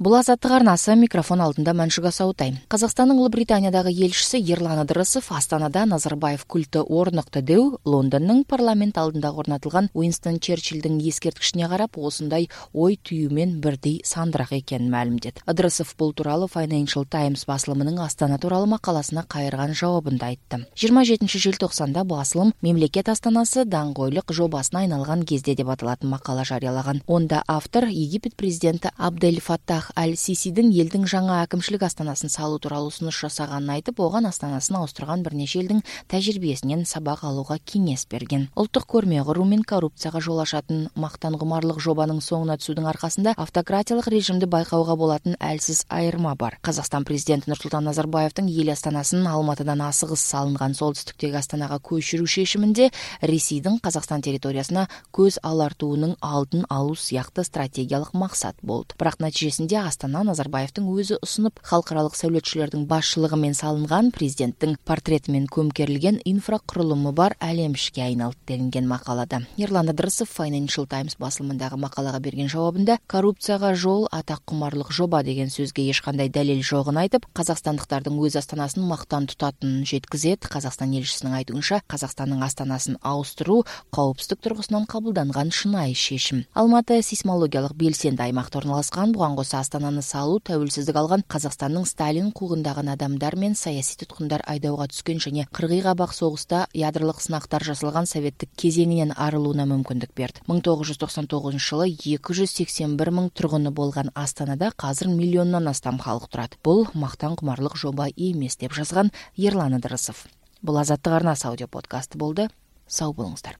Бұл азаттық арнасы, микрофон алдында Мәншүк Асаутай. Қазақстанның Ұлыбританиядағы елшісі Ерлан Ыдырысов Астанада Назарбаев культі орнықты деу, Лондонның парламент алдында орнатылған Уинстон Черчилльдің ескерткішіне қарап осындай ой түйумен бірдей сандырақ екенін мәлімдеді. Ыдырысов бұл туралы Financial Times басылымының Астана туралы мақаласына қайырған жауабында айтты. 27 желтоқсанда басылым мемлекет астанасы даңғойлық жобасына айналған кезде деп аталатын мақала жариялаған. Онда автор Египет президенті Абдель Фаттах Аль-Сисидің елдің жаңа әкімшілік астанасын салу туралы ұсыныс жасағанын айтып, оған астанасын ауыстырған бірнеше елдің тәжірибесінен сабақ алуға кеңес берген. Ұлттық көрме құру мен коррупцияға жол ашатын мақтан құмарлық жобаның соңына түсудің арқасында автократиялық режимді байқауға болатын әлсіз айырма бар. Қазақстан президенті Нұрсұлтан Назарбаевтың ел астанасын Алматыдан асығыс салынған солтүстіктегі Астанаға көшіру шешімінде Ресейдің Қазақстан территориясына көз алартуының алдын алу сияқты стратегиялық мақсат болды. Бірақ нәтижесінде Астана Назарбаевтың өзі ұсынып, халықаралық сәулетшілердің басшылығымен салынған президенттің портретімен көмкерілген инфрақұрылымы бар әлемшіге айналды делінген мақалада. Ерлан Ыдырысов Financial Times басылымындағы мақалаға берген жауабында коррупцияға жол атақ құмарлық жоба деген сөзге ешқандай дәлел жоғын айтып, қазақстандықтардың өз астанасын мақтан тұтатынын жеткізеді. Қазақстан елшісінің айтуынша, Қазақстанның астанасын ауыстыру қауіпсіздік тұрғысынан қабылданған шынайы шешім. Алматы сейсмологиялық белсенді аймақта орналасқан. Бұған қоса астананы салу тәуелсіздік алған Қазақстанның Сталин қуғындаған адамдар мен саяси тұтқындар айдауға түскен және қырғи-қабақ соғыста ядролық сынақтар жасалған советтік кезеңінен арылуына мүмкіндік берді. 1999 жылы 281 мың тұрғыны болған Астанада қазір миллионнан астам халық тұрады. Бұл мақтан құмарлық жоба емес деп жазған Ерлан Ыдырысов. Бұл азаттық арнасы аудиоподкасты болды. Сау болыңыздар.